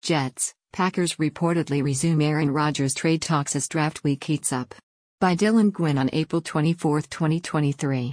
Jets, Packers reportedly resume Aaron Rodgers trade talks as draft week heats up. By Dylan Gwynn on April 24, 2023.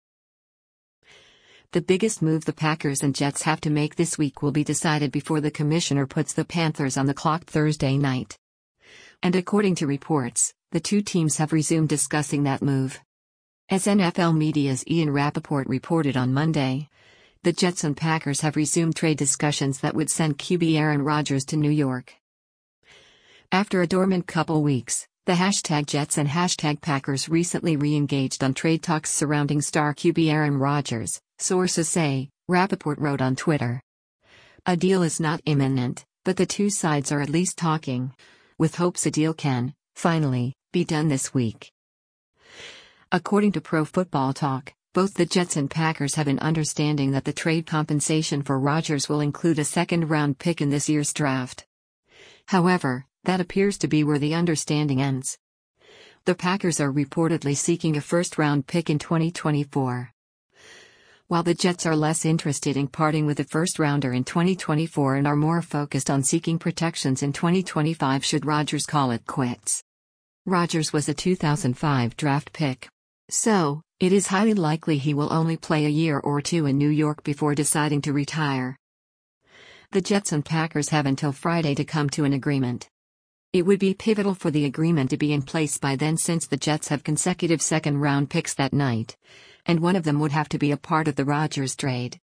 The biggest move the Packers and Jets have to make this week will be decided before the commissioner puts the Panthers on the clock Thursday night. And according to reports, the two teams have resumed discussing that move. As NFL Media's Ian Rappaport reported on Monday, the Jets and Packers have resumed trade discussions that would send QB Aaron Rodgers to New York. After a dormant couple weeks, the #Jets and #Packers recently re-engaged on trade talks surrounding star QB Aaron Rodgers, sources say, Rappaport wrote on Twitter. A deal is not imminent, but the two sides are at least talking, with hopes a deal can, finally, be done this week. According to Pro Football Talk, both the Jets and Packers have an understanding that the trade compensation for Rodgers will include a second-round pick in this year's draft. However, that appears to be where the understanding ends. The Packers are reportedly seeking a first-round pick in 2024. While the Jets are less interested in parting with a first-rounder in 2024 and are more focused on seeking protections in 2025 should Rodgers call it quits. Rodgers was a 2005 draft pick. So, it is highly likely he will only play a year or two in New York before deciding to retire. The Jets and Packers have until Friday to come to an agreement. It would be pivotal for the agreement to be in place by then since the Jets have consecutive second-round picks that night, and one of them would have to be a part of the Rodgers trade.